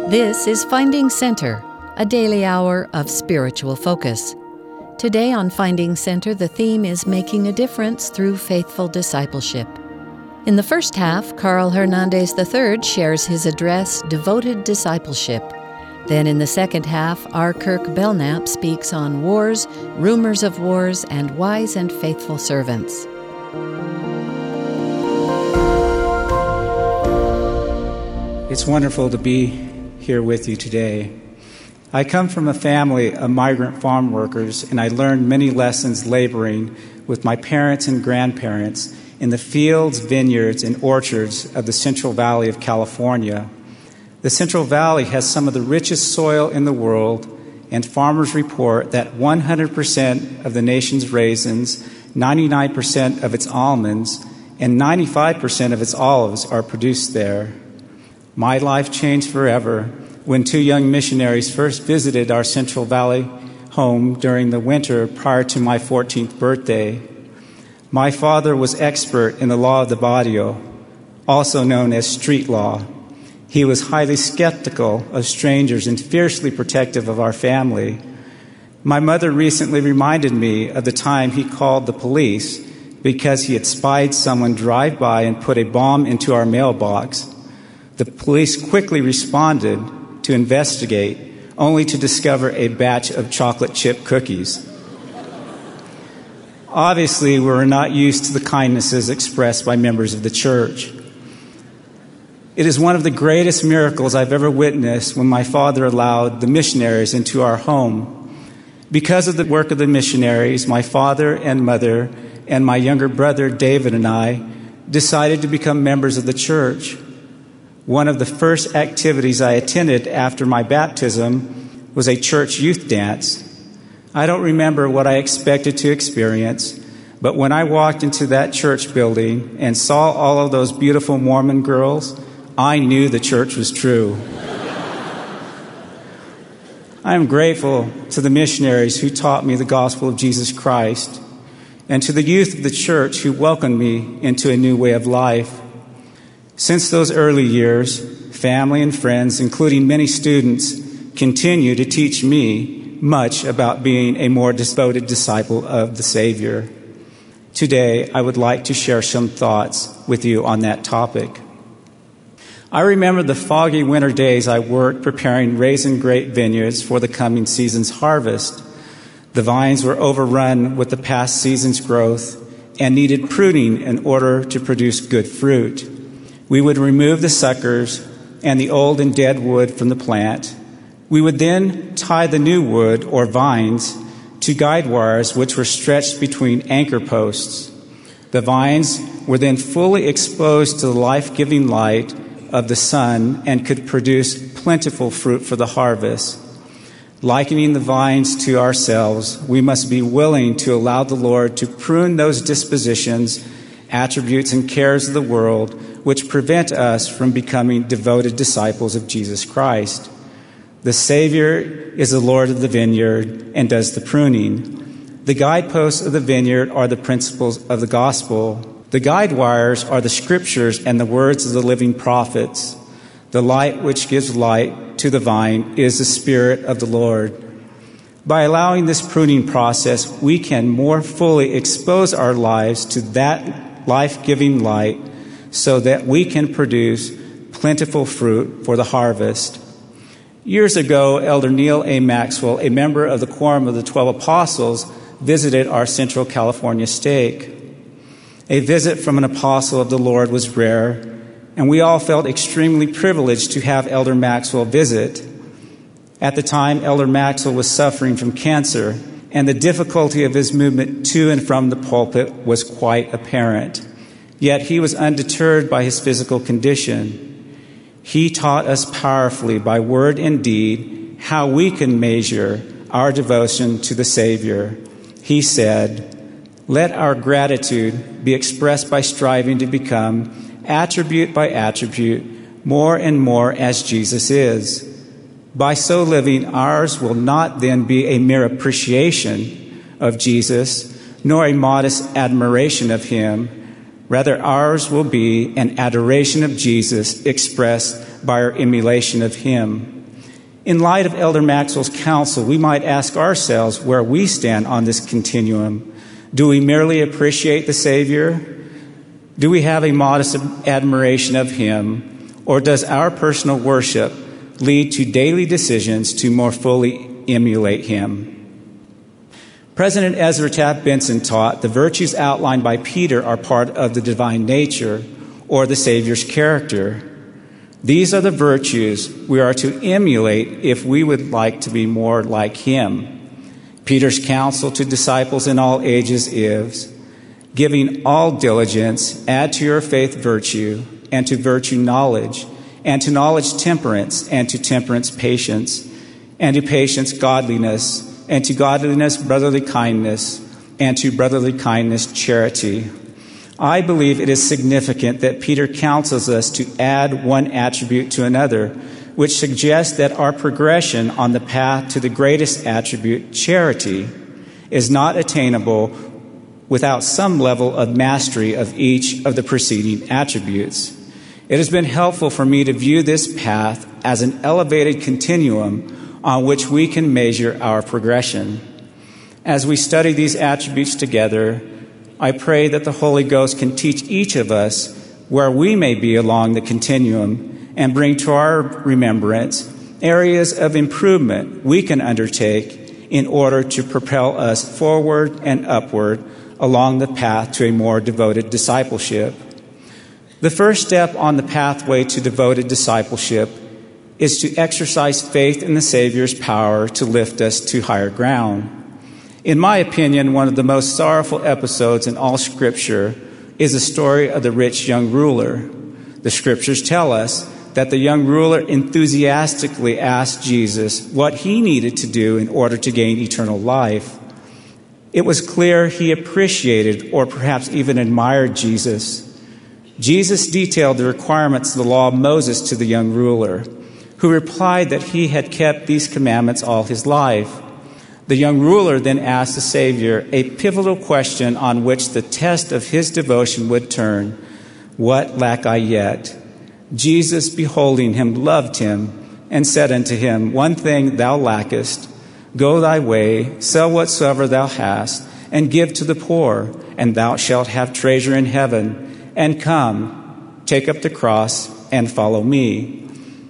This is Finding Center, a daily hour of spiritual focus. Today on Finding Center, the theme is Making a Difference Through Faithful Discipleship. In the first half, Carl Hernandez III shares his address, Devoted Discipleship. Then in the second half, R. Kirk Belknap speaks on wars, rumors of wars, and wise and faithful servants. It's wonderful to be here with you today. I come from a family of migrant farm workers, and I learned many lessons laboring with my parents and grandparents in the fields, vineyards, and orchards of the Central Valley of California. The Central Valley has some of the richest soil in the world, and farmers report that 100% of the nation's raisins, 99% of its almonds, and 95% of its olives are produced there. My life changed forever when two young missionaries first visited our Central Valley home during the winter prior to my 14th birthday. My father was expert in the law of the barrio, also known as street law. He was highly skeptical of strangers and fiercely protective of our family. My mother recently reminded me of the time he called the police because he had spied someone drive by and put a bomb into our mailbox. The police quickly responded to investigate, only to discover a batch of chocolate chip cookies. Obviously, we were not used to the kindnesses expressed by members of the church. It is one of the greatest miracles I've ever witnessed when my father allowed the missionaries into our home. Because of the work of the missionaries, my father and mother and my younger brother David and I decided to become members of the church. One of the first activities I attended after my baptism was a church youth dance. I don't remember what I expected to experience, but when I walked into that church building and saw all of those beautiful Mormon girls, I knew the church was true. I am grateful to the missionaries who taught me the gospel of Jesus Christ and to the youth of the church who welcomed me into a new way of life. Since those early years, family and friends, including many students, continue to teach me much about being a more devoted disciple of the Savior. Today, I would like to share some thoughts with you on that topic. I remember the foggy winter days I worked preparing raisin grape vineyards for the coming season's harvest. The vines were overrun with the past season's growth and needed pruning in order to produce good fruit. We would remove the suckers and the old and dead wood from the plant. We would then tie the new wood or vines to guide wires which were stretched between anchor posts. The vines were then fully exposed to the life-giving light of the sun and could produce plentiful fruit for the harvest. Likening the vines to ourselves, we must be willing to allow the Lord to prune those dispositions, attributes, and cares of the world which prevent us from becoming devoted disciples of Jesus Christ. The Savior is the Lord of the vineyard and does the pruning. The guideposts of the vineyard are the principles of the gospel. The guide wires are the scriptures and the words of the living prophets. The light which gives light to the vine is the Spirit of the Lord. By allowing this pruning process, we can more fully expose our lives to that life-giving light so that we can produce plentiful fruit for the harvest. Years ago, Elder Neil A. Maxwell, a member of the Quorum of the 12 Apostles, visited our Central California stake. A visit from an apostle of the Lord was rare, and we all felt extremely privileged to have Elder Maxwell visit. At the time, Elder Maxwell was suffering from cancer, and the difficulty of his movement to and from the pulpit was quite apparent. Yet he was undeterred by his physical condition. He taught us powerfully by word and deed how we can measure our devotion to the Savior. He said, "Let our gratitude be expressed by striving to become, attribute by attribute, more and more as Jesus is. By so living, ours will not then be a mere appreciation of Jesus, nor a modest admiration of him. Rather, ours will be an adoration of Jesus expressed by our emulation of him. In light of Elder Maxwell's counsel, we might ask ourselves where we stand on this continuum. Do we merely appreciate the Savior? Do we have a modest admiration of Him? Or does our personal worship lead to daily decisions to more fully emulate Him? President Ezra Taft Benson taught the virtues outlined by Peter are part of the divine nature or the Savior's character. These are the virtues we are to emulate if we would like to be more like Him. Peter's counsel to disciples in all ages is, giving all diligence, add to your faith virtue, and to virtue knowledge, and to knowledge temperance, and to temperance patience, and to patience godliness, and to godliness brotherly kindness, and to brotherly kindness charity. I believe it is significant that Peter counsels us to add one attribute to another, which suggests that our progression on the path to the greatest attribute, charity, is not attainable without some level of mastery of each of the preceding attributes. It has been helpful for me to view this path as an elevated continuum on which we can measure our progression. As we study these attributes together, I pray that the Holy Ghost can teach each of us where we may be along the continuum and bring to our remembrance areas of improvement we can undertake in order to propel us forward and upward along the path to a more devoted discipleship. The first step on the pathway to devoted discipleship is to exercise faith in the Savior's power to lift us to higher ground. In my opinion, one of the most sorrowful episodes in all Scripture is the story of the rich young ruler. The Scriptures tell us that the young ruler enthusiastically asked Jesus what he needed to do in order to gain eternal life. It was clear he appreciated or perhaps even admired Jesus. Jesus detailed the requirements of the law of Moses to the young ruler, who replied that he had kept these commandments all his life. The young ruler then asked the Savior a pivotal question on which the test of his devotion would turn. What lack I yet? Jesus, beholding him, loved him and said unto him, One thing thou lackest. Go thy way, sell whatsoever thou hast, and give to the poor, and thou shalt have treasure in heaven. And come, take up the cross, and follow me.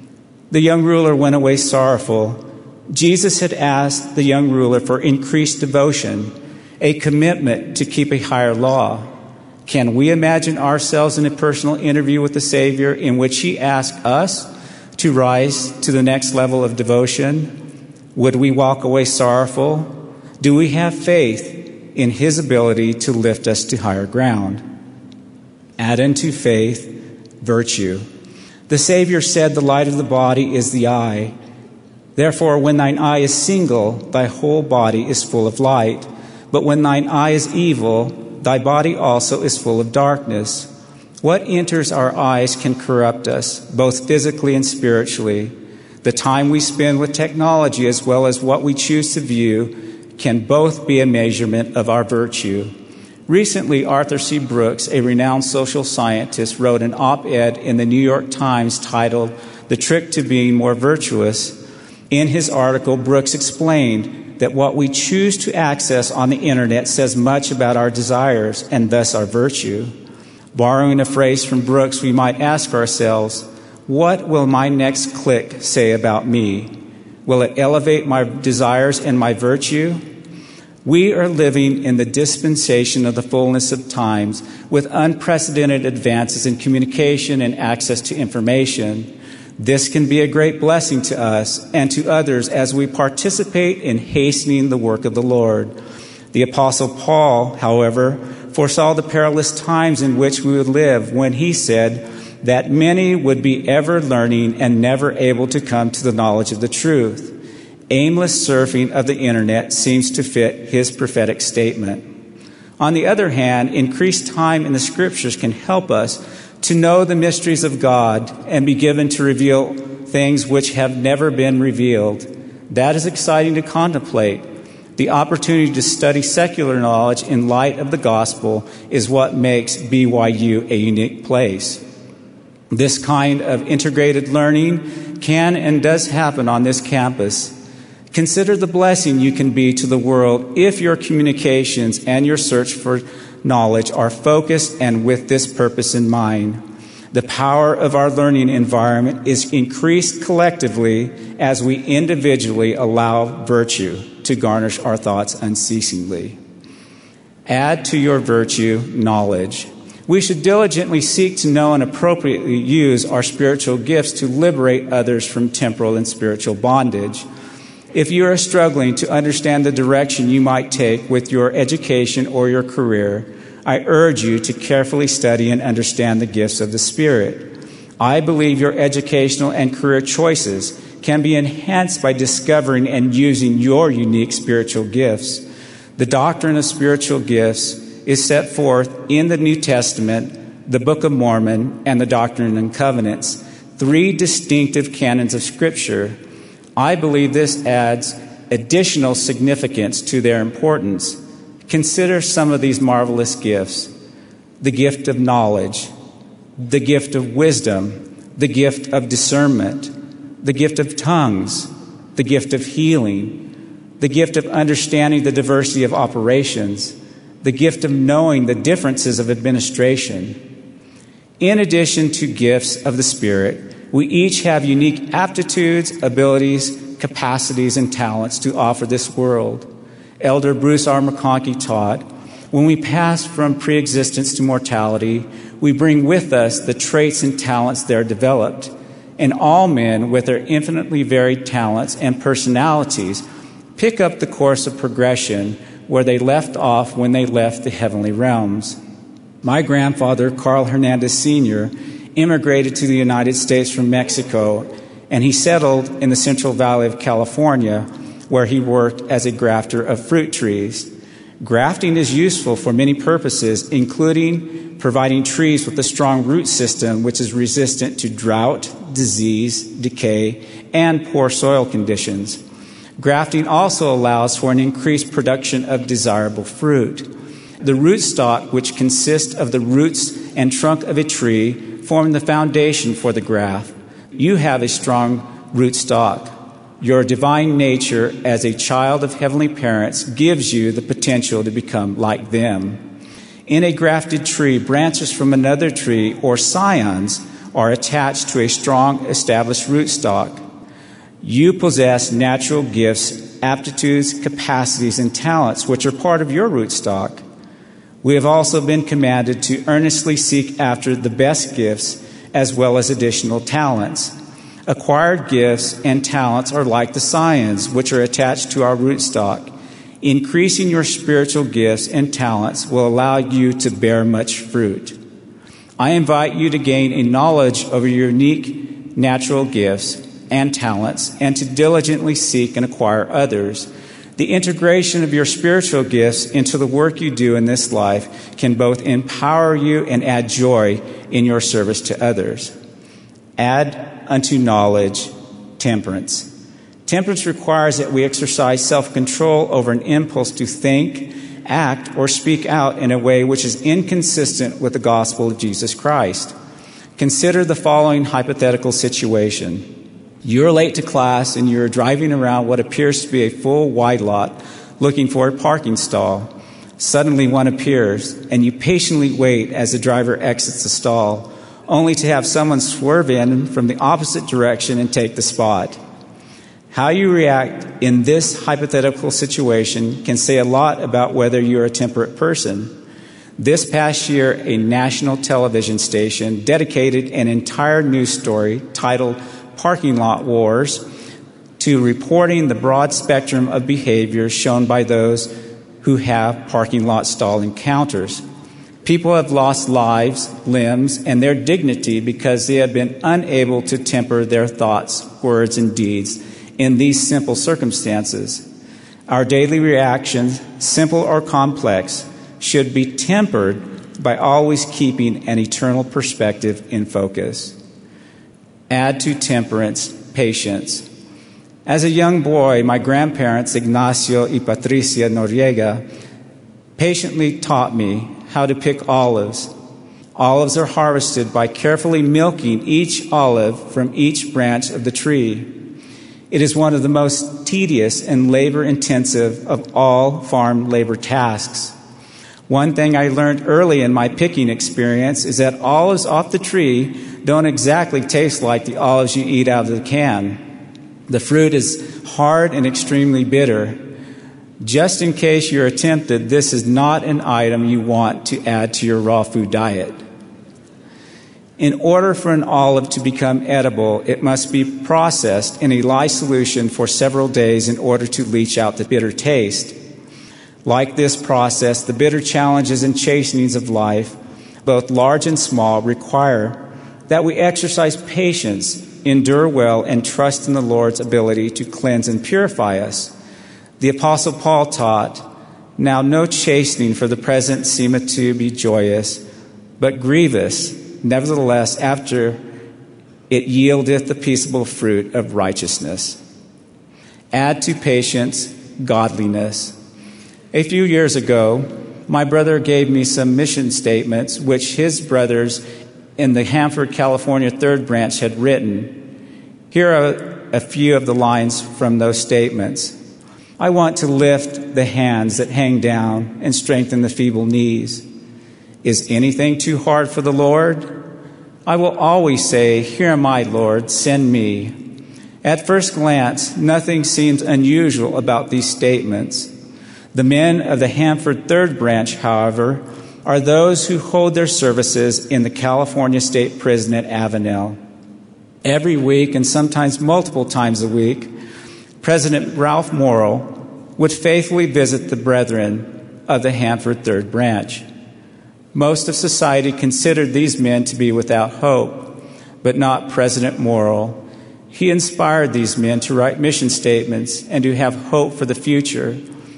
The young ruler went away sorrowful. Jesus had asked the young ruler for increased devotion, a commitment to keep a higher law. Can we imagine ourselves in a personal interview with the Savior in which He asked us to rise to the next level of devotion? Would we walk away sorrowful? Do we have faith in His ability to lift us to higher ground? Add unto faith virtue. The Savior said the light of the body is the eye. Therefore, when thine eye is single, thy whole body is full of light. But when thine eye is evil, thy body also is full of darkness. What enters our eyes can corrupt us, both physically and spiritually. The time we spend with technology as well as what we choose to view can both be a measurement of our virtue. Recently, Arthur C. Brooks, a renowned social scientist, wrote an op-ed in the New York Times titled, The Trick to Being More Virtuous. In his article, Brooks explained that what we choose to access on the internet says much about our desires and thus our virtue. Borrowing a phrase from Brooks, we might ask ourselves, what will my next click say about me? Will it elevate my desires and my virtue? We are living in the dispensation of the fullness of times with unprecedented advances in communication and access to information. This can be a great blessing to us and to others as we participate in hastening the work of the Lord. The Apostle Paul, however, foresaw the perilous times in which we would live when he said that many would be ever learning and never able to come to the knowledge of the truth. Aimless surfing of the internet seems to fit his prophetic statement. On the other hand, increased time in the Scriptures can help us to know the mysteries of God and be given to reveal things which have never been revealed. That is exciting to contemplate. The opportunity to study secular knowledge in light of the gospel is what makes BYU a unique place. This kind of integrated learning can and does happen on this campus, consider the blessing you can be to the world if your communications and your search for knowledge are focused and with this purpose in mind. The power of our learning environment is increased collectively as we individually allow virtue to garnish our thoughts unceasingly. Add to your virtue knowledge. We should diligently seek to know and appropriately use our spiritual gifts to liberate others from temporal and spiritual bondage. If you are struggling to understand the direction you might take with your education or your career, I urge you to carefully study and understand the gifts of the Spirit. I believe your educational and career choices can be enhanced by discovering and using your unique spiritual gifts. The doctrine of spiritual gifts is set forth in the New Testament, the Book of Mormon, and the Doctrine and Covenants, 3 distinctive canons of Scripture. I believe this adds additional significance to their importance. Consider some of these marvelous gifts: the gift of knowledge, the gift of wisdom, the gift of discernment, the gift of tongues, the gift of healing, the gift of understanding the diversity of operations, the gift of knowing the differences of administration. In addition to gifts of the Spirit, we each have unique aptitudes, abilities, capacities, and talents to offer this world. Elder Bruce R. McConkie taught, when we pass from pre-existence to mortality, we bring with us the traits and talents there developed. And all men, with their infinitely varied talents and personalities, pick up the course of progression where they left off when they left the heavenly realms. My grandfather, Carl Hernandez Sr., immigrated to the United States from Mexico, and he settled in the Central Valley of California, where he worked as a grafter of fruit trees. Grafting is useful for many purposes, including providing trees with a strong root system which is resistant to drought, disease, decay, and poor soil conditions. Grafting also allows for an increased production of desirable fruit. The rootstock, which consists of the roots and trunk of a tree, form the foundation for the graft. You have a strong rootstock. Your divine nature as a child of heavenly parents gives you the potential to become like them. In a grafted tree, branches from another tree or scions are attached to a strong established rootstock. You possess natural gifts, aptitudes, capacities, and talents which are part of your rootstock. We have also been commanded to earnestly seek after the best gifts as well as additional talents. Acquired gifts and talents are like the scions, which are attached to our rootstock. Increasing your spiritual gifts and talents will allow you to bear much fruit. I invite you to gain a knowledge of your unique natural gifts and talents and to diligently seek and acquire others. The integration of your spiritual gifts into the work you do in this life can both empower you and add joy in your service to others. Add unto knowledge temperance. Temperance requires that we exercise self-control over an impulse to think, act, or speak out in a way which is inconsistent with the gospel of Jesus Christ. Consider the following hypothetical situation. You're late to class and you're driving around what appears to be a full wide lot looking for a parking stall. Suddenly one appears and you patiently wait as the driver exits the stall, only to have someone swerve in from the opposite direction and take the spot. How you react in this hypothetical situation can say a lot about whether you're a temperate person. This past year, a national television station dedicated an entire news story titled Parking Lot Wars to reporting the broad spectrum of behavior shown by those who have parking lot stall encounters. People have lost lives, limbs, and their dignity because they have been unable to temper their thoughts, words, and deeds in these simple circumstances. Our daily reactions, simple or complex, should be tempered by always keeping an eternal perspective in focus. Add to temperance, patience. As a young boy, my grandparents, Ignacio y Patricia Noriega, patiently taught me how to pick olives. Olives are harvested by carefully milking each olive from each branch of the tree. It is one of the most tedious and labor-intensive of all farm labor tasks. One thing I learned early in my picking experience is that olives off the tree don't exactly taste like the olives you eat out of the can. The fruit is hard and extremely bitter. Just in case you're tempted, this is not an item you want to add to your raw food diet. In order for an olive to become edible, it must be processed in a lye solution for several days in order to leach out the bitter taste. Like this process, the bitter challenges and chastenings of life, both large and small, require that we exercise patience, endure well, and trust in the Lord's ability to cleanse and purify us. The Apostle Paul taught, "Now no chastening for the present seemeth to be joyous, but grievous. Nevertheless, after it yieldeth the peaceable fruit of righteousness." Add to patience godliness. A few years ago, my brother gave me some mission statements which his brothers in the Hanford, California 3rd Branch had written. Here are a few of the lines from those statements. "I want to lift the hands that hang down and strengthen the feeble knees. Is anything too hard for the Lord? I will always say, 'Here am I, Lord, send me.'" At first glance, nothing seems unusual about these statements. The men of the Hanford 3rd Branch, however, are those who hold their services in the California State Prison at Avenel. Every week, and sometimes multiple times a week, President Ralph Morrill would faithfully visit the brethren of the Hanford 3rd Branch. Most of society considered these men to be without hope, but not President Morrill. He inspired these men to write mission statements and to have hope for the future.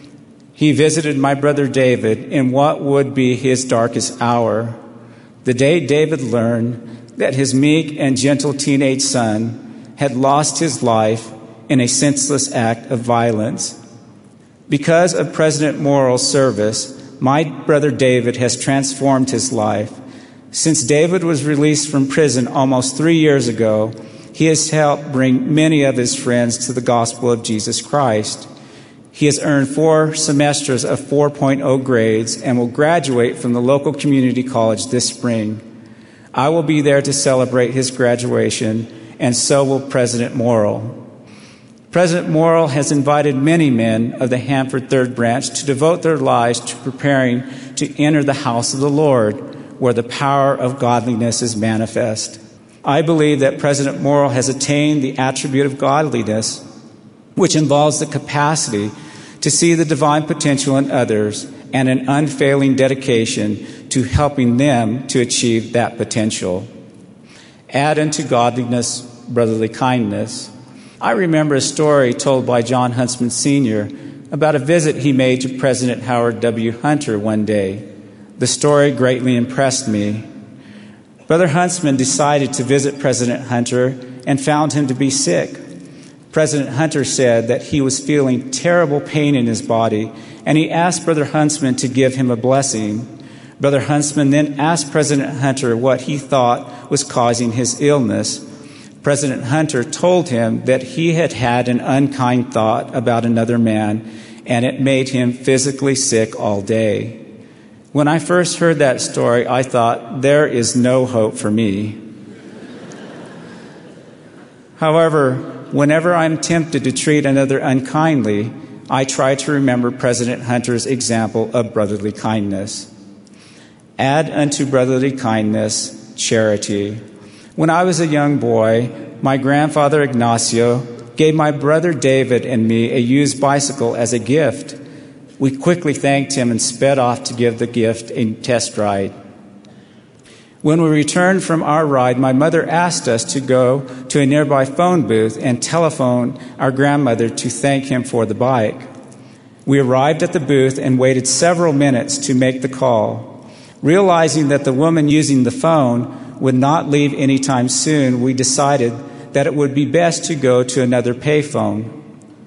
He visited my brother David in what would be his darkest hour, the day David learned that his meek and gentle teenage son had lost his life in a senseless act of violence. Because of President Morrill's service, my brother David has transformed his life. Since David was released from prison almost 3 years ago, he has helped bring many of his friends to the gospel of Jesus Christ. He has earned 4 semesters of 4.0 grades and will graduate from the local community college this spring. I will be there to celebrate his graduation, and so will President Morrill. President Morrill has invited many men of the Hanford 3rd Branch to devote their lives to preparing to enter the house of the Lord, where the power of godliness is manifest. I believe that President Morrill has attained the attribute of godliness, which involves the capacity to see the divine potential in others and an unfailing dedication to helping them to achieve that potential. Add unto godliness brotherly kindness. I remember a story told by John Huntsman Sr. about a visit he made to President Howard W. Hunter one day. The story greatly impressed me. Brother Huntsman decided to visit President Hunter and found him to be sick. President Hunter said that he was feeling terrible pain in his body, and he asked Brother Huntsman to give him a blessing. Brother Huntsman then asked President Hunter what he thought was causing his illness. President Hunter told him that he had had an unkind thought about another man, and it made him physically sick all day. When I first heard that story, I thought, there is no hope for me. However, whenever I'm tempted to treat another unkindly, I try to remember President Hunter's example of brotherly kindness. Add unto brotherly kindness charity. When I was a young boy, my grandfather Ignacio gave my brother David and me a used bicycle as a gift. We quickly thanked him and sped off to give the gift a test ride. When we returned from our ride, my mother asked us to go to a nearby phone booth and telephone our grandmother to thank him for the bike. We arrived at the booth and waited several minutes to make the call. Realizing that the woman using the phone would not leave anytime soon, we decided that it would be best to go to another payphone.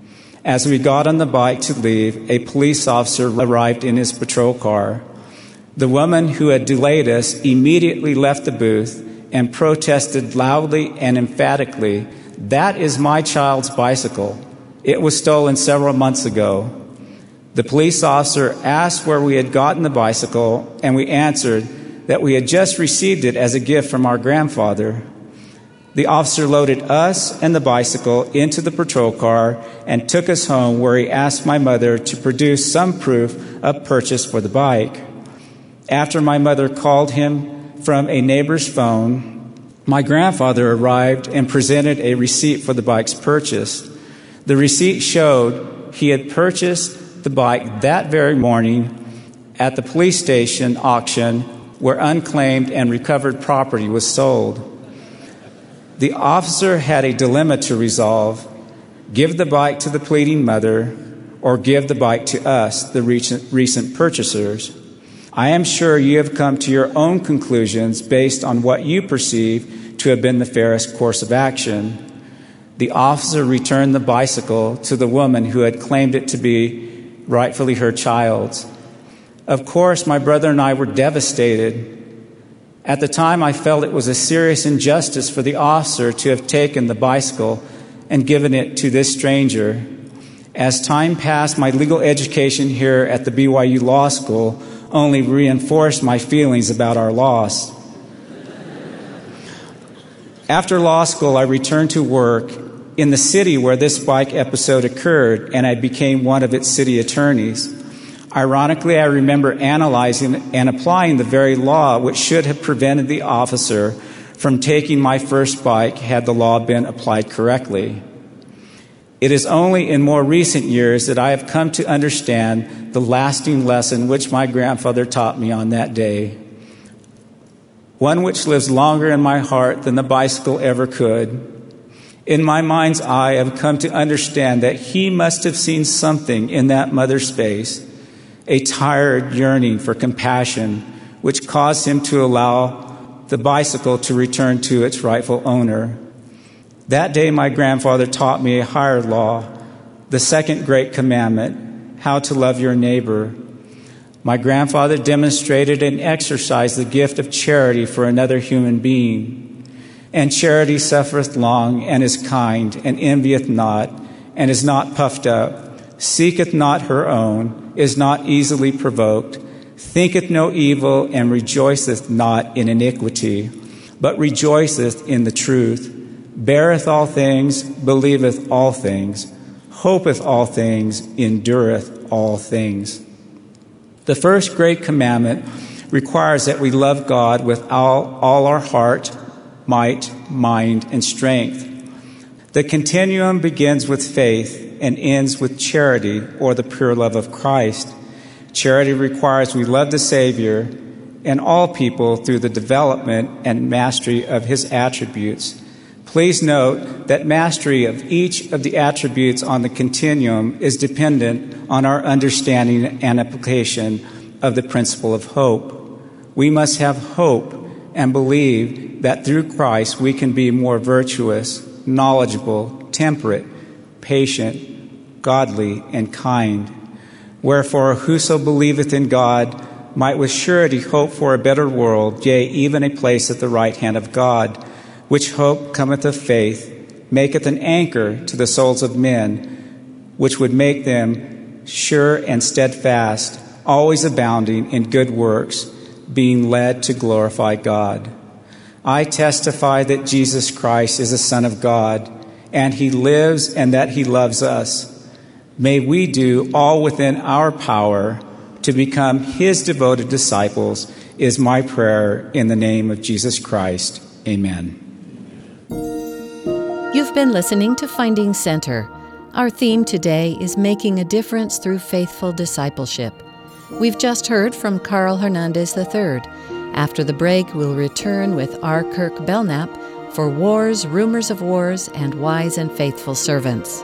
As we got on the bike to leave, a police officer arrived in his patrol car. The woman who had delayed us immediately left the booth and protested loudly and emphatically, "That is my child's bicycle. It was stolen several months ago." The police officer asked where we had gotten the bicycle, and we answered that we had just received it as a gift from our grandfather. The officer loaded us and the bicycle into the patrol car and took us home, where he asked my mother to produce some proof of purchase for the bike. After my mother called him from a neighbor's phone, my grandfather arrived and presented a receipt for the bike's purchase. The receipt showed he had purchased the bike that very morning at the police station auction, where unclaimed and recovered property was sold. The officer had a dilemma to resolve: give the bike to the pleading mother or give the bike to us, the recent purchasers. I am sure you have come to your own conclusions based on what you perceive to have been the fairest course of action. The officer returned the bicycle to the woman who had claimed it to be rightfully her child's. Of course, my brother and I were devastated. At the time, I felt it was a serious injustice for the officer to have taken the bicycle and given it to this stranger. As time passed, my legal education here at the BYU Law School only reinforced my feelings about our loss. After law school, I returned to work in the city where this bike episode occurred, and I became one of its city attorneys. Ironically, I remember analyzing and applying the very law which should have prevented the officer from taking my first bike had the law been applied correctly. It is only in more recent years that I have come to understand the lasting lesson which my grandfather taught me on that day, one which lives longer in my heart than the bicycle ever could. In my mind's eye, I have come to understand that he must have seen something in that mother's face, a tired yearning for compassion, which caused him to allow the bicycle to return to its rightful owner. That day, my grandfather taught me a higher law, the second great commandment, how to love your neighbor. My grandfather demonstrated and exercised the gift of charity for another human being. And charity suffereth long, and is kind, and envieth not, and is not puffed up, seeketh not her own, is not easily provoked, thinketh no evil, and rejoiceth not in iniquity, but rejoiceth in the truth, beareth all things, believeth all things, hopeth all things, endureth all things. The first great commandment requires that we love God with all our heart, might, mind, and strength. The continuum begins with faith and ends with charity, or the pure love of Christ. Charity requires we love the Savior and all people through the development and mastery of his attributes. Please note that mastery of each of the attributes on the continuum is dependent on our understanding and application of the principle of hope. We must have hope and believe that through Christ we can be more virtuous, knowledgeable, temperate, patient, godly, and kind. Wherefore, whoso believeth in God might with surety hope for a better world, yea, even a place at the right hand of God, which hope cometh of faith, maketh an anchor to the souls of men, which would make them sure and steadfast, always abounding in good works, being led to glorify God. I testify that Jesus Christ is the Son of God, and he lives and that he loves us. May we do all within our power to become his devoted disciples, is my prayer in the name of Jesus Christ. Amen. You've been listening to Finding Center. Our theme today is making a difference through faithful discipleship. We've just heard from Carl Hernandez III. After the break, we'll return with R. Kirk Belknap for Wars, Rumors of Wars, and Wise and Faithful Servants.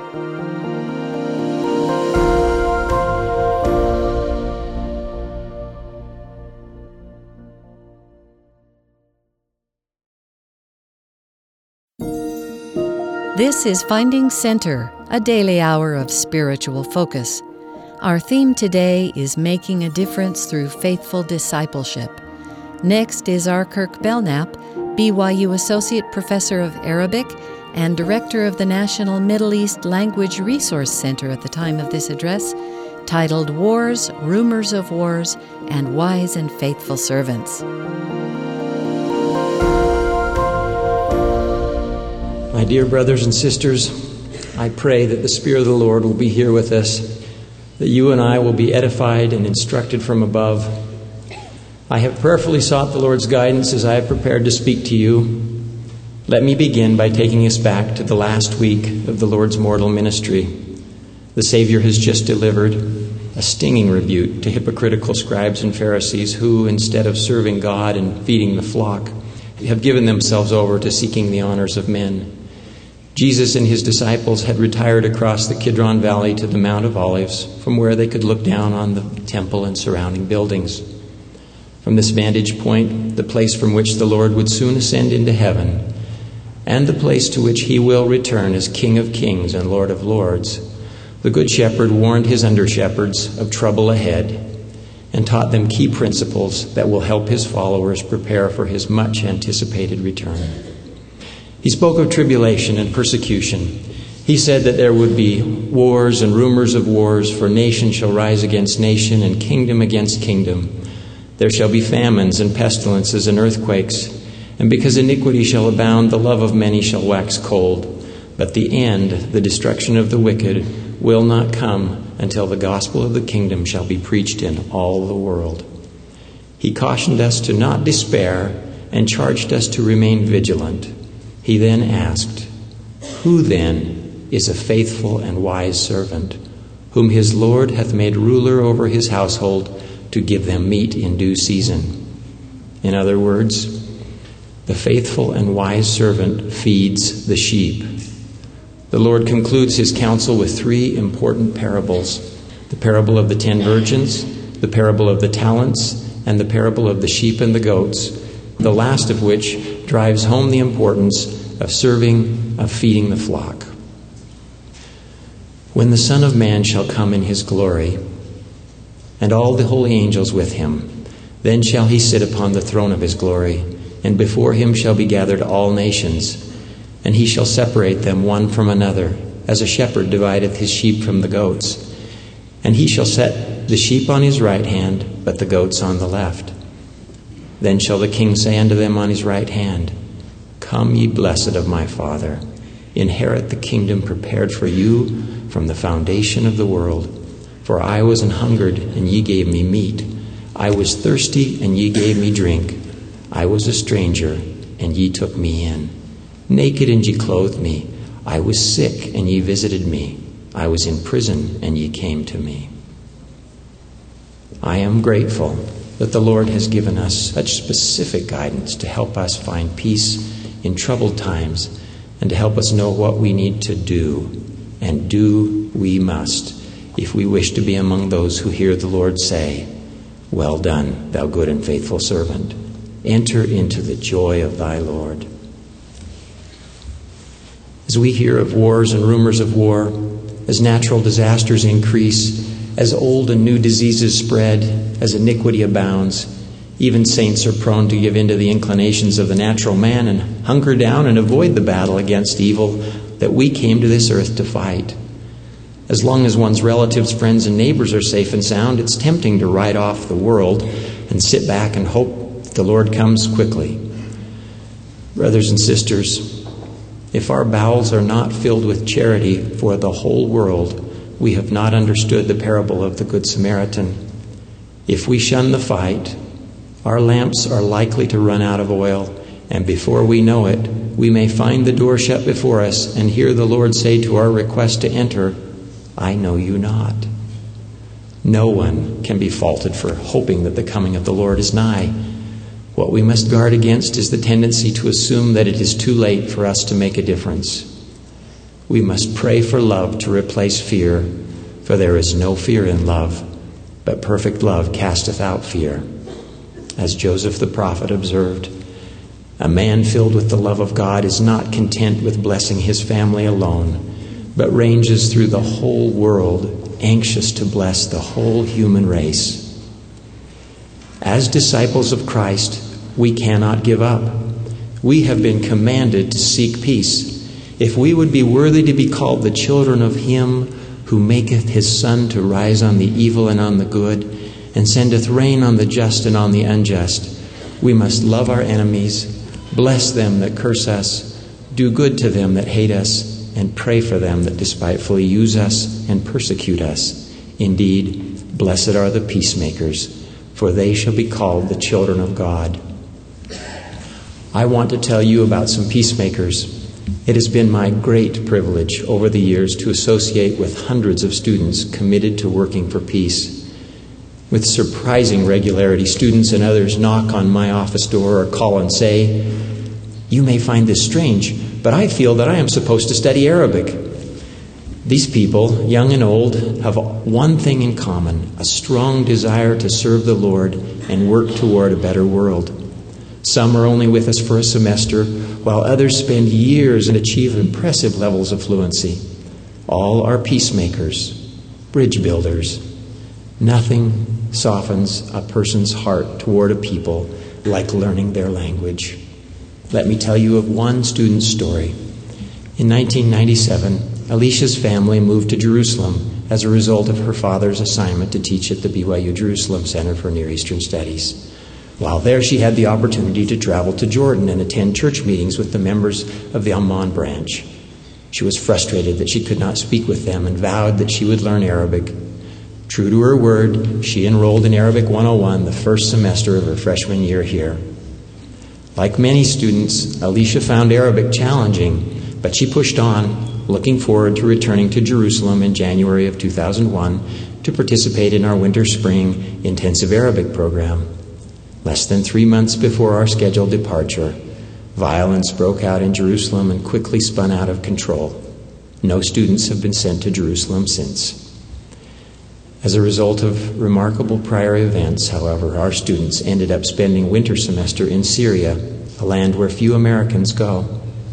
This is Finding Center, a daily hour of spiritual focus. Our theme today is Making a Difference Through Faithful Discipleship. Next is R. Kirk Belknap, BYU Associate Professor of Arabic and Director of the National Middle East Language Resource Center at the time of this address, titled Wars, Rumors of Wars, and Wise and Faithful Servants. My dear brothers and sisters, I pray that the Spirit of the Lord will be here with us, that you and I will be edified and instructed from above. I have prayerfully sought the Lord's guidance as I have prepared to speak to you. Let me begin by taking us back to the last week of the Lord's mortal ministry. The Savior has just delivered a stinging rebuke to hypocritical scribes and Pharisees who, instead of serving God and feeding the flock, have given themselves over to seeking the honors of men. Jesus and his disciples had retired across the Kidron Valley to the Mount of Olives, from where they could look down on the temple and surrounding buildings. From this vantage point, the place from which the Lord would soon ascend into heaven, and the place to which he will return as King of Kings and Lord of Lords, the Good Shepherd warned his under-shepherds of trouble ahead and taught them key principles that will help his followers prepare for his much-anticipated return. He spoke of tribulation and persecution. He said that there would be wars and rumors of wars, for nation shall rise against nation and kingdom against kingdom. There shall be famines and pestilences and earthquakes, and because iniquity shall abound, the love of many shall wax cold. But the end, the destruction of the wicked, will not come until the gospel of the kingdom shall be preached in all the world. He cautioned us to not despair and charged us to remain vigilant. He then asked, "Who then is a faithful and wise servant, whom his Lord hath made ruler over his household, to give them meat in due season?" In other words, the faithful and wise servant feeds the sheep. The Lord concludes his counsel with three important parables: the parable of the 10 virgins, the parable of the talents, and the parable of the sheep and the goats, the last of which drives home the importance of serving, of feeding the flock. When the Son of Man shall come in his glory, and all the holy angels with him, then shall he sit upon the throne of his glory, and before him shall be gathered all nations, and he shall separate them one from another, as a shepherd divideth his sheep from the goats. And he shall set the sheep on his right hand, but the goats on the left. Then shall the king say unto them on his right hand, "Come, ye blessed of my Father, inherit the kingdom prepared for you from the foundation of the world. For I was an hungered, and ye gave me meat. I was thirsty, and ye gave me drink. I was a stranger, and ye took me in. Naked, and ye clothed me. I was sick, and ye visited me. I was in prison, and ye came to me." I am grateful that the Lord has given us such specific guidance to help us find peace in troubled times and to help us know what we need to do, and do we must, if we wish to be among those who hear the Lord say, "Well done, thou good and faithful servant. Enter into the joy of thy Lord." As we hear of wars and rumors of war, as natural disasters increase, as old and new diseases spread, as iniquity abounds, even saints are prone to give in to the inclinations of the natural man and hunker down and avoid the battle against evil that we came to this earth to fight. As long as one's relatives, friends, and neighbors are safe and sound, it's tempting to write off the world and sit back and hope the Lord comes quickly. Brothers and sisters, if our bowels are not filled with charity for the whole world, we have not understood the parable of the Good Samaritan. If we shun the fight, our lamps are likely to run out of oil, and before we know it, we may find the door shut before us and hear the Lord say to our request to enter, "I know you not." No one can be faulted for hoping that the coming of the Lord is nigh. What we must guard against is the tendency to assume that it is too late for us to make a difference. We must pray for love to replace fear, for there is no fear in love, but perfect love casteth out fear. As Joseph the prophet observed, a man filled with the love of God is not content with blessing his family alone, but ranges through the whole world anxious to bless the whole human race. As disciples of Christ, we cannot give up. We have been commanded to seek peace. If we would be worthy to be called the children of Him who maketh His sun to rise on the evil and on the good, and sendeth rain on the just and on the unjust, we must love our enemies, bless them that curse us, do good to them that hate us, and pray for them that despitefully use us and persecute us. Indeed, blessed are the peacemakers, for they shall be called the children of God. I want to tell you about some peacemakers. It has been my great privilege over the years to associate with hundreds of students committed to working for peace. With surprising regularity, students and others knock on my office door or call and say, "You may find this strange, but I feel that I am supposed to study Arabic." These people, young and old, have one thing in common: a strong desire to serve the Lord and work toward a better world. Some are only with us for a semester, while others spend years and achieve impressive levels of fluency. All are peacemakers, bridge builders. Nothing softens a person's heart toward a people like learning their language. Let me tell you of one student's story. In 1997, Alicia's family moved to Jerusalem as a result of her father's assignment to teach at the BYU Jerusalem Center for Near Eastern Studies. While there, she had the opportunity to travel to Jordan and attend church meetings with the members of the Amman branch. She was frustrated that she could not speak with them and vowed that she would learn Arabic. True to her word, she enrolled in Arabic 101 the first semester of her freshman year here. Like many students, Alicia found Arabic challenging, but she pushed on, looking forward to returning to Jerusalem in January of 2001 to participate in our winter-spring intensive Arabic program. Less than 3 months before our scheduled departure, violence broke out in Jerusalem and quickly spun out of control. No students have been sent to Jerusalem since. As a result of remarkable prior events, however, our students ended up spending winter semester in Syria, a land where few Americans go.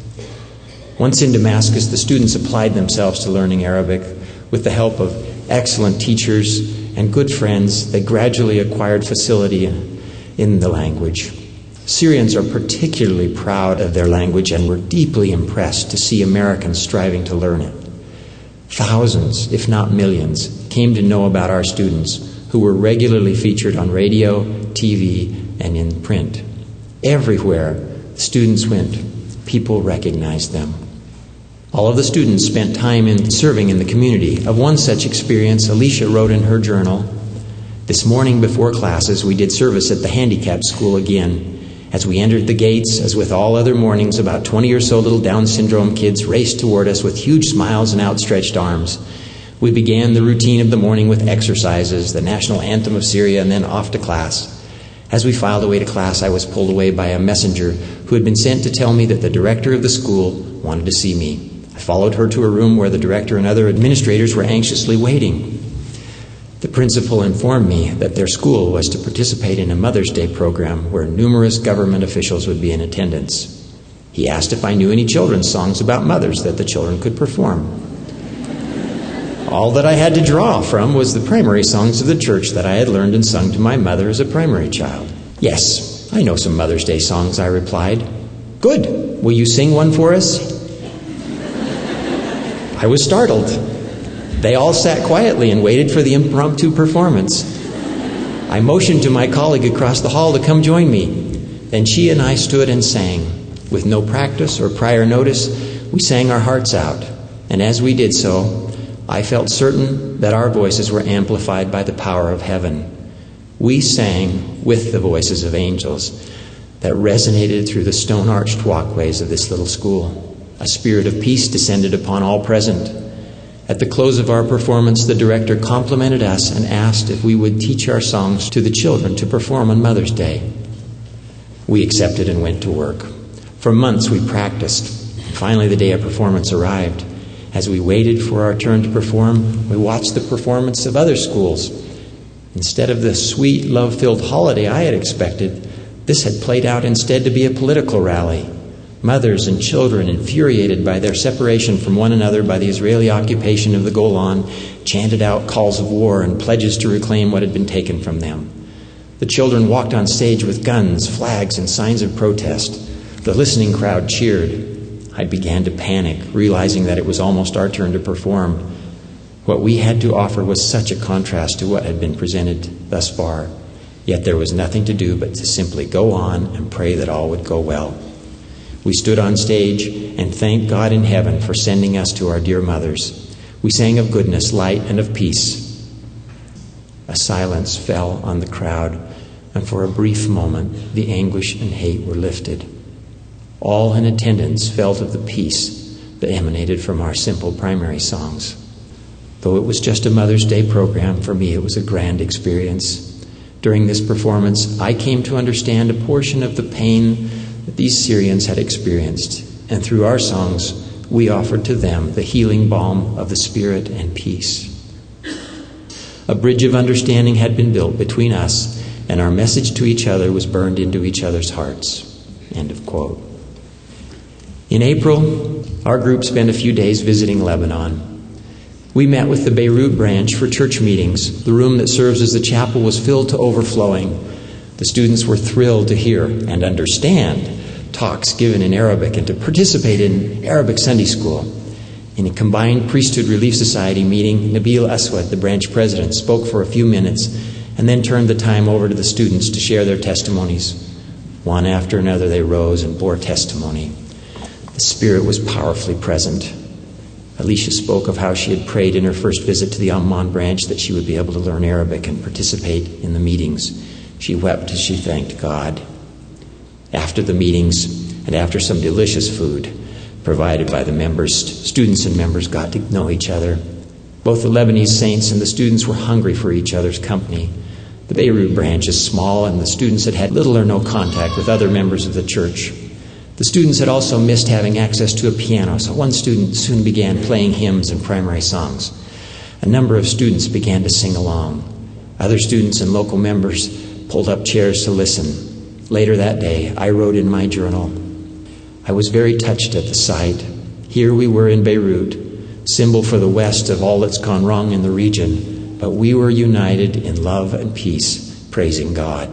Once in Damascus, the students applied themselves to learning Arabic. With the help of excellent teachers and good friends, they gradually acquired facility in the language. Syrians are particularly proud of their language and were deeply impressed to see Americans striving to learn it. Thousands, if not millions, came to know about our students, who were regularly featured on radio, TV, and in print. Everywhere students went, people recognized them. All of the students spent time in serving in the community. Of one such experience, Alicia wrote in her journal, "This morning before classes, we did service at the handicapped school again. As we entered the gates, as with all other mornings, about 20 or so little Down syndrome kids raced toward us with huge smiles and outstretched arms. We began the routine of the morning with exercises, the national anthem of Syria, and then off to class. As we filed away to class, I was pulled away by a messenger who had been sent to tell me that the director of the school wanted to see me. I followed her to a room where the director and other administrators were anxiously waiting. The principal informed me that their school was to participate in a Mother's Day program where numerous government officials would be in attendance. He asked if I knew any children's songs about mothers that the children could perform. All that I had to draw from was the primary songs of the church that I had learned and sung to my mother as a primary child. "Yes, I know some Mother's Day songs," I replied. "Good. Will you sing one for us?" I was startled. They all sat quietly and waited for the impromptu performance. I motioned to my colleague across the hall to come join me. Then she and I stood and sang. With no practice or prior notice, we sang our hearts out. And as we did so, I felt certain that our voices were amplified by the power of heaven. We sang with the voices of angels that resonated through the stone-arched walkways of this little school. A spirit of peace descended upon all present. At the close of our performance, the director complimented us and asked if we would teach our songs to the children to perform on Mother's Day. We accepted and went to work. For months we practiced. Finally, the day of performance arrived. As we waited for our turn to perform, we watched the performance of other schools. Instead of the sweet, love-filled holiday I had expected, this had played out instead to be a political rally. Mothers and children, infuriated by their separation from one another by the Israeli occupation of the Golan, chanted out calls of war and pledges to reclaim what had been taken from them. The children walked on stage with guns, flags, and signs of protest. The listening crowd cheered. I began to panic, realizing that it was almost our turn to perform. What we had to offer was such a contrast to what had been presented thus far. Yet there was nothing to do but to simply go on and pray that all would go well. We stood on stage and thanked God in heaven for sending us to our dear mothers. We sang of goodness, light, and of peace. A silence fell on the crowd, and for a brief moment the anguish and hate were lifted. All in attendance felt of the peace that emanated from our simple primary songs. Though it was just a Mother's Day program, for me it was a grand experience. During this performance, I came to understand a portion of the pain that these Syrians had experienced, and through our songs, we offered to them the healing balm of the Spirit and peace. A bridge of understanding had been built between us, and our message to each other was burned into each other's hearts. End of quote. In April, our group spent a few days visiting Lebanon. We met with the Beirut branch for church meetings. The room that serves as the chapel was filled to overflowing. The students were thrilled to hear and understand talks given in Arabic and to participate in Arabic Sunday school. In a combined Priesthood Relief Society meeting, Nabil Aswad, the branch president, spoke for a few minutes and then turned the time over to the students to share their testimonies. One after another, they rose and bore testimony. The Spirit was powerfully present. Alicia spoke of how she had prayed in her first visit to the Amman branch that she would be able to learn Arabic and participate in the meetings. She wept as she thanked God. After the meetings and after some delicious food provided by the members, students and members got to know each other. Both the Lebanese saints and the students were hungry for each other's company. The Beirut branch is small, and the students had had little or no contact with other members of the church. The students had also missed having access to a piano, so one student soon began playing hymns and primary songs. A number of students began to sing along. Other students and local members pulled up chairs to listen. Later that day, I wrote in my journal, I was very touched at the sight. Here we were in Beirut, symbol for the West of all that's gone wrong in the region, but we were united in love and peace, praising God.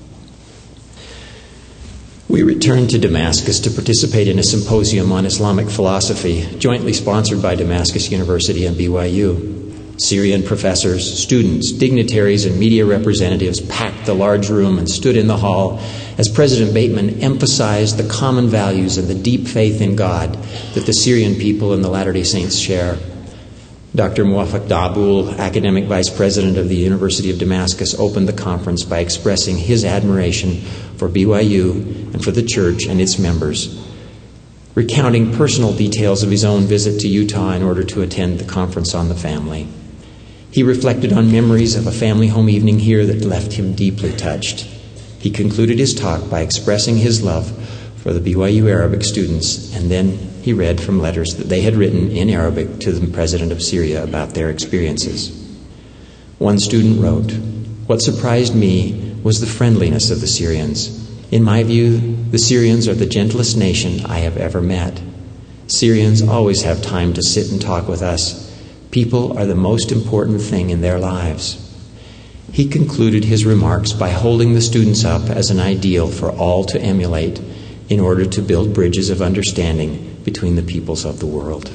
We returned to Damascus to participate in a symposium on Islamic philosophy, jointly sponsored by Damascus University and BYU. Syrian professors, students, dignitaries, and media representatives packed the large room and stood in the hall as President Bateman emphasized the common values and the deep faith in God that the Syrian people and the Latter-day Saints share. Dr. Muwaffaq Daboul, academic vice president of the University of Damascus, opened the conference by expressing his admiration for BYU and for the church and its members, recounting personal details of his own visit to Utah in order to attend the conference on the family. He reflected on memories of a family home evening here that left him deeply touched. He concluded his talk by expressing his love for the BYU Arabic students, and then he read from letters that they had written in Arabic to the president of Syria about their experiences. One student wrote, "What surprised me was the friendliness of the Syrians. In my view, the Syrians are the gentlest nation I have ever met. Syrians always have time to sit and talk with us. People are the most important thing in their lives." He concluded his remarks by holding the students up as an ideal for all to emulate in order to build bridges of understanding between the peoples of the world.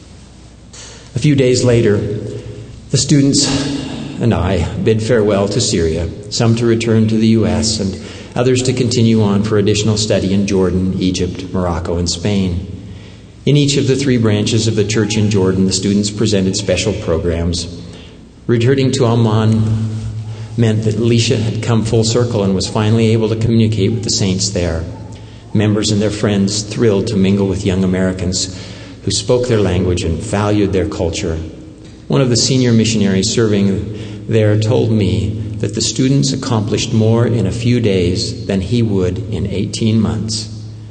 A few days later, the students and I bid farewell to Syria, some to return to the U.S. and others to continue on for additional study in Jordan, Egypt, Morocco, and Spain. In each of the three branches of the church in Jordan, the students presented special programs. Returning to Amman meant that Alicia had come full circle and was finally able to communicate with the saints there. Members and their friends thrilled to mingle with young Americans who spoke their language and valued their culture. One of the senior missionaries serving there told me that the students accomplished more in a few days than he would in 18 months.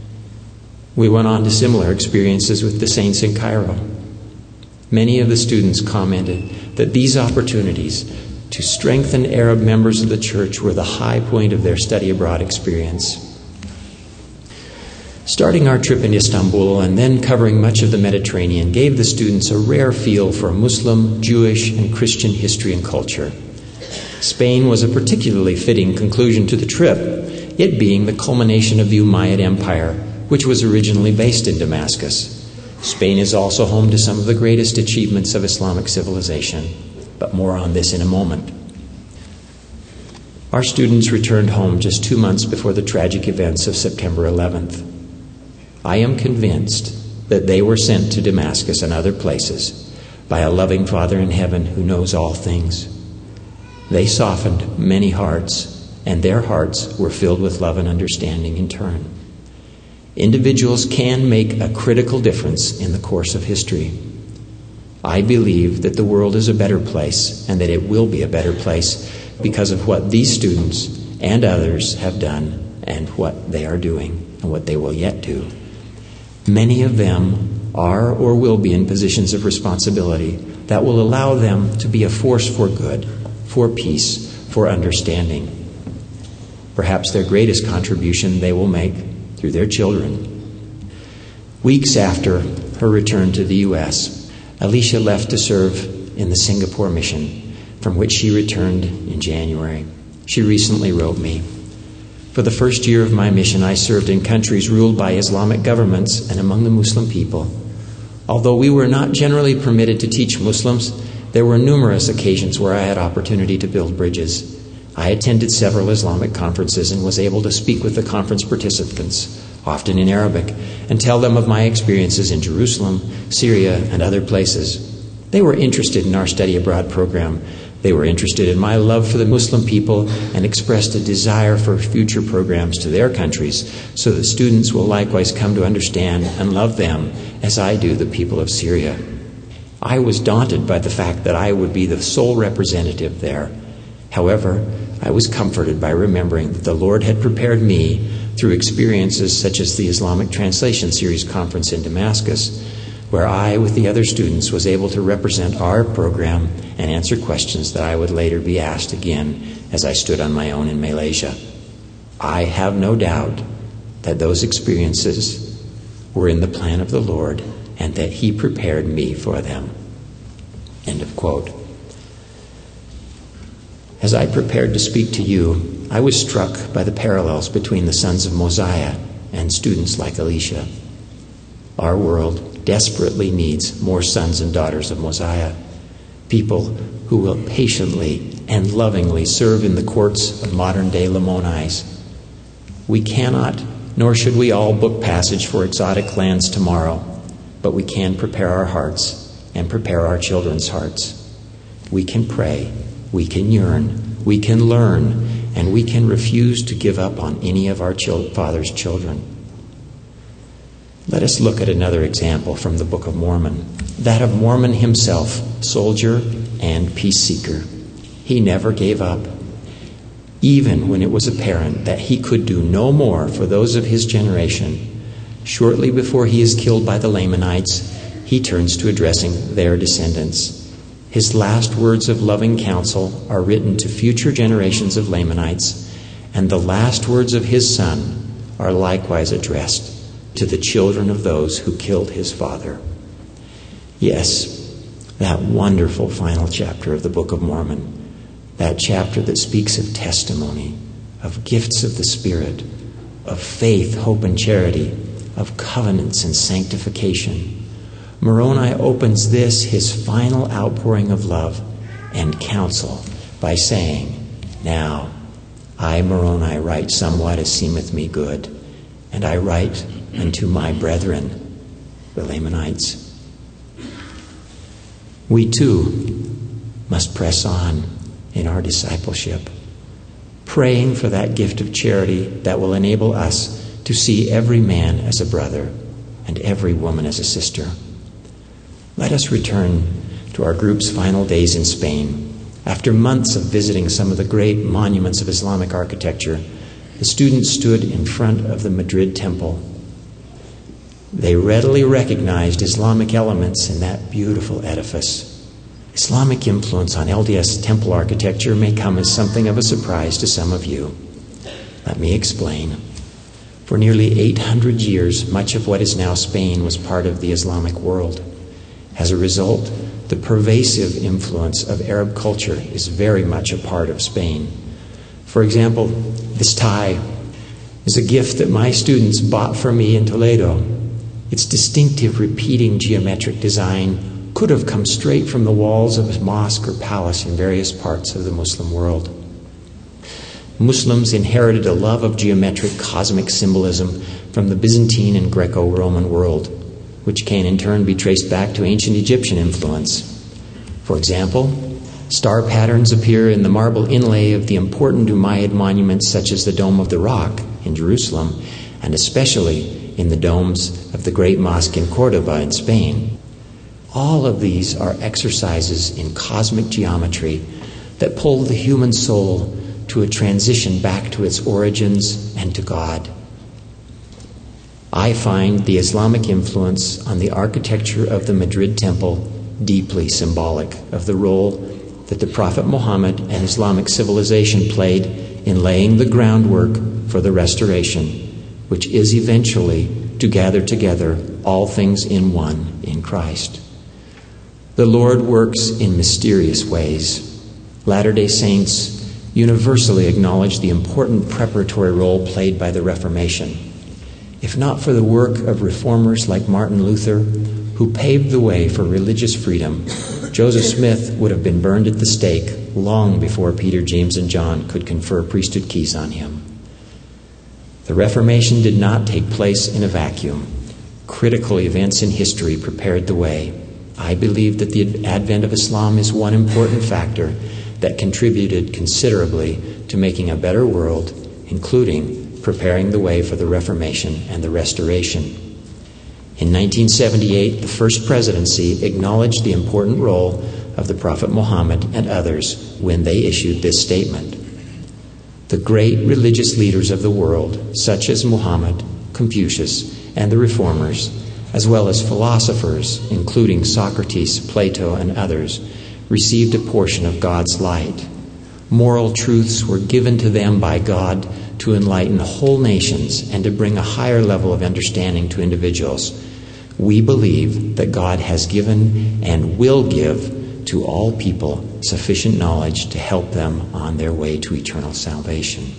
We went on to similar experiences with the saints in Cairo. Many of the students commented that these opportunities to strengthen Arab members of the church were the high point of their study abroad experience. Starting our trip in Istanbul and then covering much of the Mediterranean gave the students a rare feel for Muslim, Jewish, and Christian history and culture. Spain was a particularly fitting conclusion to the trip, it being the culmination of the Umayyad Empire, which was originally based in Damascus. Spain is also home to some of the greatest achievements of Islamic civilization, but more on this in a moment. Our students returned home just 2 months before the tragic events of September 11th. I am convinced that they were sent to Damascus and other places by a loving Father in heaven who knows all things. They softened many hearts, and their hearts were filled with love and understanding in turn. Individuals can make a critical difference in the course of history. I believe that the world is a better place and that it will be a better place because of what these students and others have done and what they are doing and what they will yet do. Many of them are or will be in positions of responsibility that will allow them to be a force for good, for peace, for understanding. Perhaps their greatest contribution they will make through their children. Weeks after her return to the U.S., Alicia left to serve in the Singapore mission, from which she returned in January. She recently wrote me, "For the first year of my mission, I served in countries ruled by Islamic governments and among the Muslim people. Although we were not generally permitted to teach Muslims, there were numerous occasions where I had opportunity to build bridges. I attended several Islamic conferences and was able to speak with the conference participants, often in Arabic, and tell them of my experiences in Jerusalem, Syria, and other places. They were interested in our study abroad program. They were interested in my love for the Muslim people and expressed a desire for future programs to their countries so that students will likewise come to understand and love them as I do the people of Syria. I was daunted by the fact that I would be the sole representative there. However, I was comforted by remembering that the Lord had prepared me through experiences such as the Islamic Translation Series Conference in Damascus, where I, with the other students, was able to represent our program and answer questions that I would later be asked again as I stood on my own in Malaysia. I have no doubt that those experiences were in the plan of the Lord and that He prepared me for them." End of quote. As I prepared to speak to you, I was struck by the parallels between the sons of Mosiah and students like Alicia. Our world desperately needs more sons and daughters of Mosiah, people who will patiently and lovingly serve in the courts of modern-day Lamoni's. We cannot, nor should we all book passage for exotic lands tomorrow, but we can prepare our hearts and prepare our children's hearts. We can pray, we can yearn, we can learn, and we can refuse to give up on any of our Father's children. Let us look at another example from the Book of Mormon, that of Mormon himself, soldier and peace seeker. He never gave up. Even when it was apparent that he could do no more for those of his generation, shortly before he is killed by the Lamanites, he turns to addressing their descendants. His last words of loving counsel are written to future generations of Lamanites, and the last words of his son are likewise addressed to the children of those who killed his father. Yes, that wonderful final chapter of the Book of Mormon, that chapter that speaks of testimony, of gifts of the Spirit, of faith, hope, and charity, of covenants and sanctification. Moroni opens this, his final outpouring of love and counsel, by saying, "Now, I, Moroni, write somewhat as seemeth me good, and I write unto my brethren, the Lamanites." We too must press on in our discipleship, praying for that gift of charity that will enable us to see every man as a brother and every woman as a sister. Let us return to our group's final days in Spain. After months of visiting some of the great monuments of Islamic architecture, the students stood in front of the Madrid temple. They readily recognized Islamic elements in that beautiful edifice. Islamic influence on LDS temple architecture may come as something of a surprise to some of you. Let me explain. For nearly 800 years, much of what is now Spain was part of the Islamic world. As a result, the pervasive influence of Arab culture is very much a part of Spain. For example, this tie is a gift that my students bought for me in Toledo. Its distinctive repeating geometric design could have come straight from the walls of a mosque or palace in various parts of the Muslim world. Muslims inherited a love of geometric cosmic symbolism from the Byzantine and Greco-Roman world, which can in turn be traced back to ancient Egyptian influence. For example, star patterns appear in the marble inlay of the important Umayyad monuments such as the Dome of the Rock in Jerusalem, and especially in the domes of the Great Mosque in Cordoba in Spain. All of these are exercises in cosmic geometry that pull the human soul to a transition back to its origins and to God. I find the Islamic influence on the architecture of the Madrid Temple deeply symbolic of the role that the Prophet Muhammad and Islamic civilization played in laying the groundwork for the restoration, which is eventually to gather together all things in one in Christ. The Lord works in mysterious ways. Latter-day Saints universally acknowledge the important preparatory role played by the Reformation. If not for the work of reformers like Martin Luther, who paved the way for religious freedom, Joseph Smith would have been burned at the stake long before Peter, James, and John could confer priesthood keys on him. The Reformation did not take place in a vacuum. Critical events in history prepared the way. I believe that the advent of Islam is one important factor that contributed considerably to making a better world, including preparing the way for the Reformation and the Restoration. In 1978, the First Presidency acknowledged the important role of the Prophet Muhammad and others when they issued this statement. The great religious leaders of the world, such as Muhammad, Confucius, and the Reformers, as well as philosophers, including Socrates, Plato, and others, received a portion of God's light. Moral truths were given to them by God to enlighten whole nations and to bring a higher level of understanding to individuals. We believe that God has given and will give to all people sufficient knowledge to help them on their way to eternal salvation.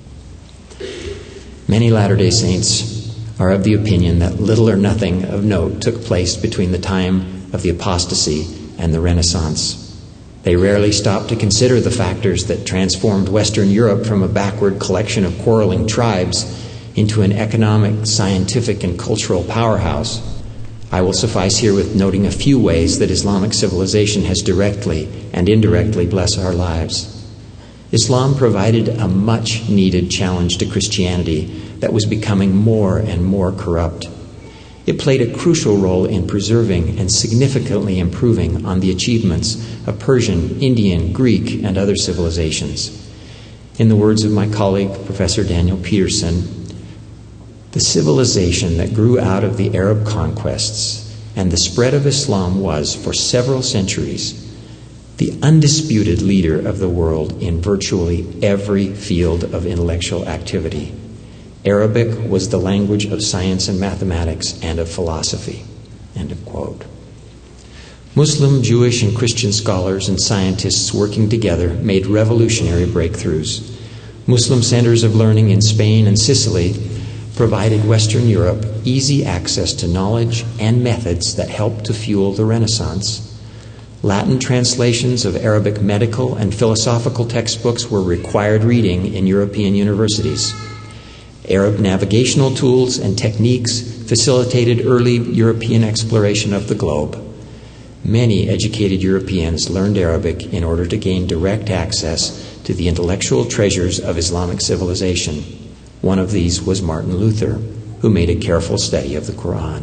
Many Latter-day Saints are of the opinion that little or nothing of note took place between the time of the apostasy and the Renaissance. They rarely stop to consider the factors that transformed Western Europe from a backward collection of quarreling tribes into an economic, scientific, and cultural powerhouse. I will suffice here with noting a few ways that Islamic civilization has directly and indirectly blessed our lives. Islam provided a much-needed challenge to Christianity that was becoming more and more corrupt. It played a crucial role in preserving and significantly improving on the achievements of Persian, Indian, Greek, and other civilizations. In the words of my colleague, Professor Daniel Peterson, the civilization that grew out of the Arab conquests and the spread of Islam was, for several centuries, the undisputed leader of the world in virtually every field of intellectual activity. Arabic was the language of science and mathematics and of philosophy." End of quote. Muslim, Jewish, and Christian scholars and scientists working together made revolutionary breakthroughs. Muslim centers of learning in Spain and Sicily provided Western Europe easy access to knowledge and methods that helped to fuel the Renaissance. Latin translations of Arabic medical and philosophical textbooks were required reading in European universities. Arab navigational tools and techniques facilitated early European exploration of the globe. Many educated Europeans learned Arabic in order to gain direct access to the intellectual treasures of Islamic civilization. One of these was Martin Luther, who made a careful study of the Quran.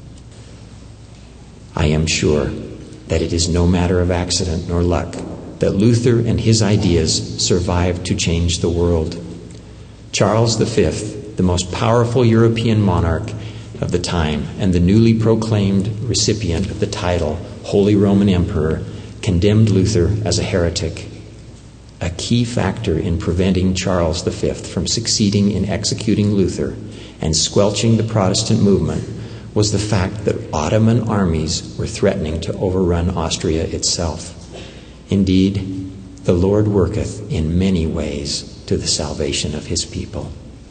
I am sure that it is no matter of accident nor luck that Luther and his ideas survived to change the world. Charles V, the most powerful European monarch of the time and the newly proclaimed recipient of the title Holy Roman Emperor, condemned Luther as a heretic. A key factor in preventing Charles V from succeeding in executing Luther and squelching the Protestant movement was the fact that Ottoman armies were threatening to overrun Austria itself. Indeed, the Lord worketh in many ways to the salvation of his people.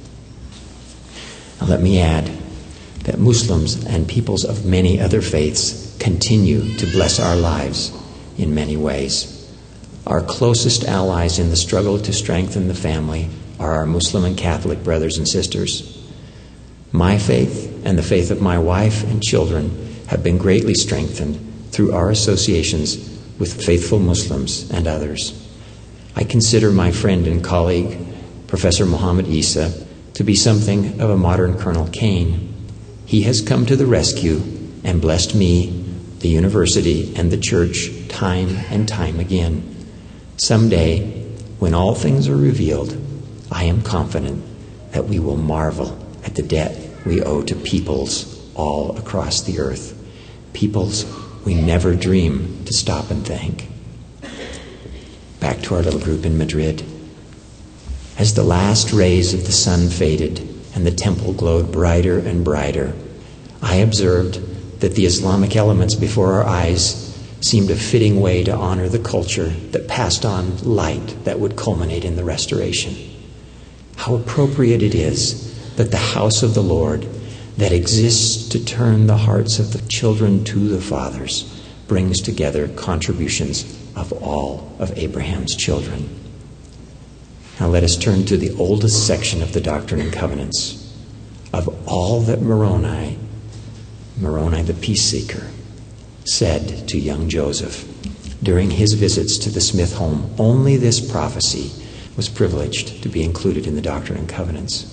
Now let me add that Muslims and peoples of many other faiths continue to bless our lives in many ways. Our closest allies in the struggle to strengthen the family are our Muslim and Catholic brothers and sisters. My faith and the faith of my wife and children have been greatly strengthened through our associations with faithful Muslims and others. I consider my friend and colleague, Professor Muhammad Isa, to be something of a modern Colonel Kane. He has come to the rescue and blessed me, the university, and the church time and time again. Someday, when all things are revealed, I am confident that we will marvel at the debt we owe to peoples all across the earth, peoples we never dream to stop and thank. Back to our little group in Madrid. As the last rays of the sun faded and the temple glowed brighter and brighter, I observed that the Islamic elements before our eyes seemed a fitting way to honor the culture that passed on light that would culminate in the restoration. How appropriate it is that the house of the Lord, that exists to turn the hearts of the children to the fathers, brings together contributions of all of Abraham's children. Now let us turn to the oldest section of the Doctrine and Covenants. Of all that Moroni the peace seeker, said to young Joseph during his visits to the Smith home, only this prophecy was privileged to be included in the Doctrine and Covenants.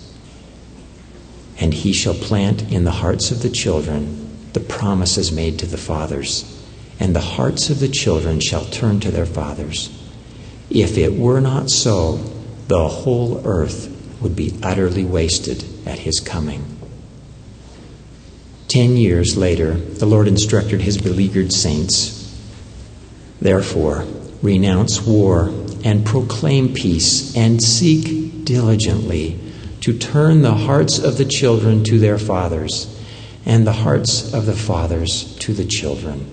And he shall plant in the hearts of the children the promises made to the fathers, and the hearts of the children shall turn to their fathers. If it were not so, the whole earth would be utterly wasted at his coming. 10 years later, the Lord instructed his beleaguered saints, therefore, renounce war and proclaim peace, and seek diligently to turn the hearts of the children to their fathers, and the hearts of the fathers to the children.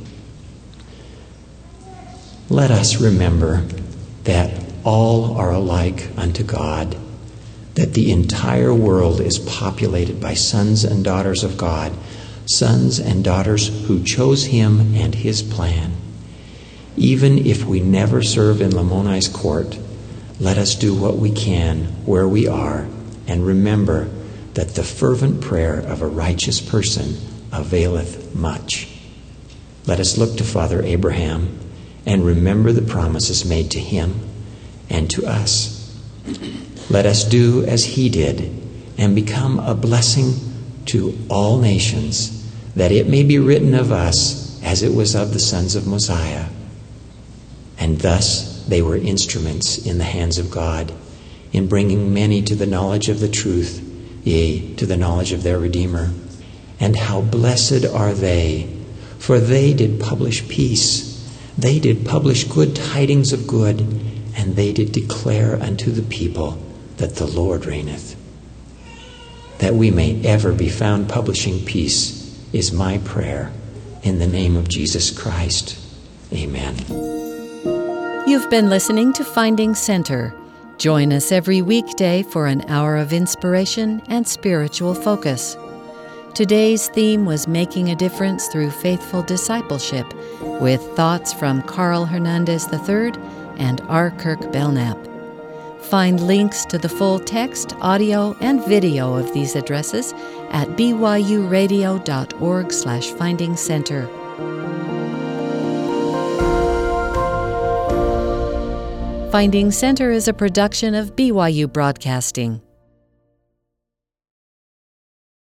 Let us remember that all are alike unto God, that the entire world is populated by sons and daughters of God, sons and daughters who chose him and his plan. Even if we never serve in Lamoni's court, let us do what we can where we are, and remember that the fervent prayer of a righteous person availeth much. Let us look to Father Abraham and remember the promises made to him and to us. Let us do as he did and become a blessing to all nations, that it may be written of us as it was of the sons of Mosiah. And thus they were instruments in the hands of God in bringing many to the knowledge of the truth, yea, to the knowledge of their Redeemer. And how blessed are they, for they did publish peace. They did publish good tidings of good, and they did declare unto the people that the Lord reigneth. That we may ever be found publishing peace is my prayer. In the name of Jesus Christ. Amen. You've been listening to Finding Center. Join us every weekday for an hour of inspiration and spiritual focus. Today's theme was Making a Difference Through Faithful Discipleship, with thoughts from Carl Hernandez III and R. Kirk Belknap. Find links to the full text, audio, and video of these addresses at byuradio.org/Finding Center. Finding Center is a production of BYU Broadcasting.